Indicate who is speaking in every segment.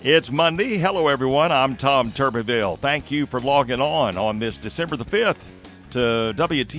Speaker 1: It's Monday. Hello, everyone. I'm Tom Turbeville. Thank you for logging on this December the 5th to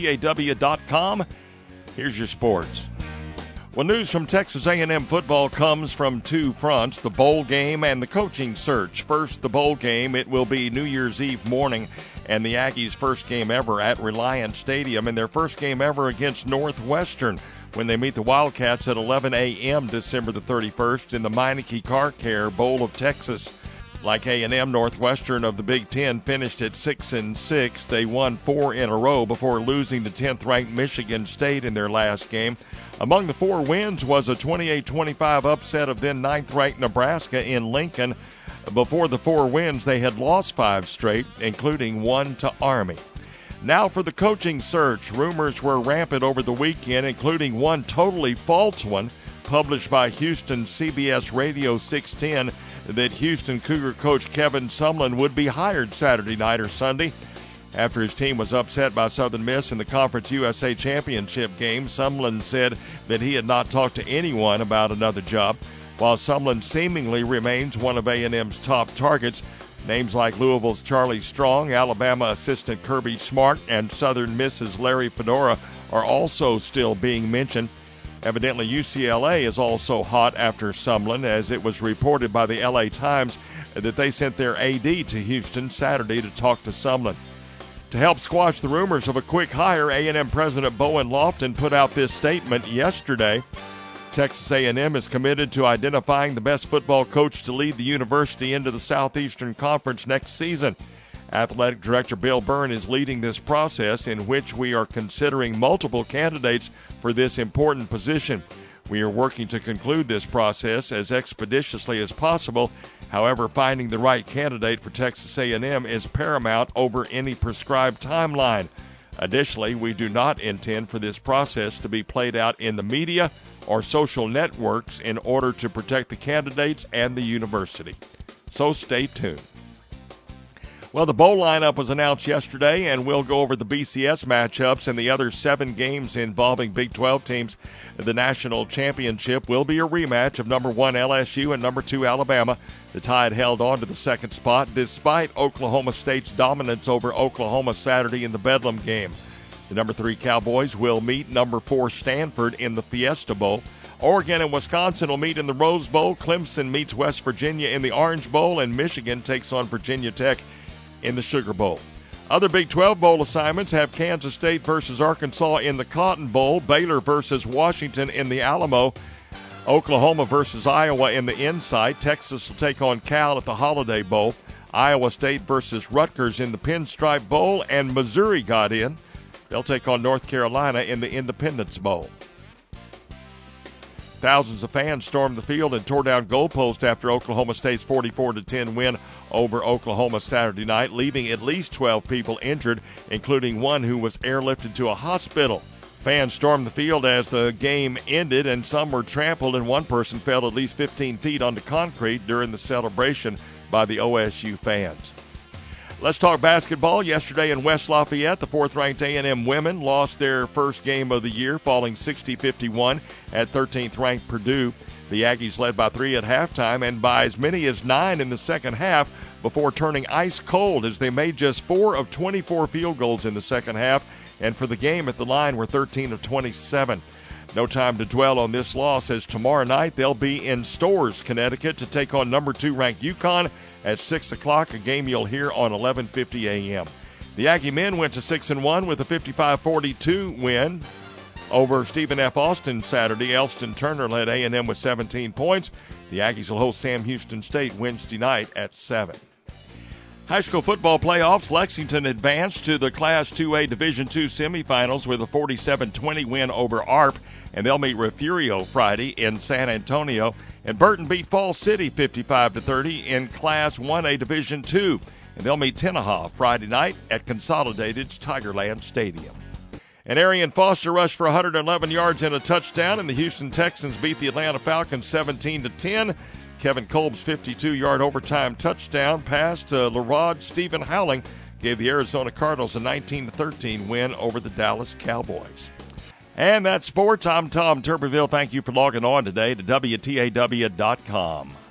Speaker 1: WTAW.com. Here's your sports. Well, news from Texas A&M football comes from two fronts, the bowl game and the coaching search. First, the bowl game. It will be New Year's Eve morning and the Aggies' first game ever at Reliant Stadium and their first game ever against Northwestern when they meet the Wildcats at 11 a.m. December the 31st in the Meineke Car Care Bowl of Texas. Like A&M, Northwestern of the Big Ten finished at 6-6. They won 4 in a row before losing to 10th-ranked Michigan State in their last game. Among the 4 wins was a 28-25 upset of then 9th-ranked Nebraska in Lincoln. Before the 4 wins, they had lost 5 straight, including 1 to Army. Now for the coaching search. Rumors were rampant over the weekend, including one totally false one published by Houston CBS Radio 610 that Houston Cougar coach Kevin Sumlin would be hired Saturday night or Sunday. After his team was upset by Southern Miss in the Conference USA Championship game, Sumlin said that he had not talked to anyone about another job. While Sumlin seemingly remains one of A&M's top targets, names like Louisville's Charlie Strong, Alabama assistant Kirby Smart, and Southern Miss's Larry Fedora are also still being mentioned. Evidently, UCLA is also hot after Sumlin, as it was reported by the LA Times that they sent their AD to Houston Saturday to talk to Sumlin. To help squash the rumors of a quick hire, A&M President Bowen Lofton put out this statement yesterday. Texas A&M is committed to identifying the best football coach to lead the university into the Southeastern Conference next season. Athletic Director Bill Byrne is leading this process in which we are considering multiple candidates for this important position. We are working to conclude this process as expeditiously as possible. However, finding the right candidate for Texas A&M is paramount over any prescribed timeline. Additionally, we do not intend for this process to be played out in the media or social networks in order to protect the candidates and the university. So stay tuned. Well, the bowl lineup was announced yesterday, and we'll go over the BCS matchups and the other 7 games involving Big 12 teams. The national championship will be a rematch of number 1 LSU and number 2 Alabama. The Tide held on to the second spot despite Oklahoma State's dominance over Oklahoma Saturday in the Bedlam game. The number 3 Cowboys will meet number 4 Stanford in the Fiesta Bowl. Oregon and Wisconsin will meet in the Rose Bowl. Clemson meets West Virginia in the Orange Bowl, and Michigan takes on Virginia Tech in the Sugar Bowl. Other Big 12 bowl assignments have Kansas State versus Arkansas in the Cotton Bowl, Baylor versus Washington in the Alamo, Oklahoma versus Iowa in the Insight, Texas will take on Cal at the Holiday Bowl, Iowa State versus Rutgers in the Pinstripe Bowl, and Missouri got in. They'll take on North Carolina in the Independence Bowl. Thousands of fans stormed the field and tore down goalposts after Oklahoma State's 44-10 win over Oklahoma Saturday night, leaving at least 12 people injured, including one who was airlifted to a hospital. Fans stormed the field as the game ended, and some were trampled, and one person fell at least 15 feet onto concrete during the celebration by the OSU fans. Let's talk basketball. Yesterday in West Lafayette, the 4th-ranked A&M women lost their first game of the year, falling 60-51 at 13th-ranked Purdue. The Aggies led by 3 at halftime and by as many as 9 in the second half before turning ice cold as they made just 4 of 24 field goals in the second half, and for the game at the line were 13 of 27. No time to dwell on this loss, as tomorrow night they'll be in Storrs, Connecticut, to take on number 2 ranked UConn at 6 o'clock, a game you'll hear on 11:50 a.m. The Aggie men went to 6-1 with a 55-42 win over Stephen F. Austin Saturday. Elston Turner led A&M with 17 points. The Aggies will host Sam Houston State Wednesday night at 7. High school football playoffs. Lexington advanced to the Class 2A Division II semifinals with a 47-20 win over ARP, and they'll meet Refugio Friday in San Antonio. And Burton beat Falls City 55-30 in Class 1A Division II, and they'll meet Tenaha Friday night at Consolidated's Tigerland Stadium. And Arian Foster rushed for 111 yards and a touchdown, and the Houston Texans beat the Atlanta Falcons 17-10. Kevin Kolb's 52-yard overtime touchdown pass to LaRod Stephen Howling gave the Arizona Cardinals a 19-13 win over the Dallas Cowboys. And that's sports. I'm Tom Turbeville. Thank you for logging on today to WTAW.com.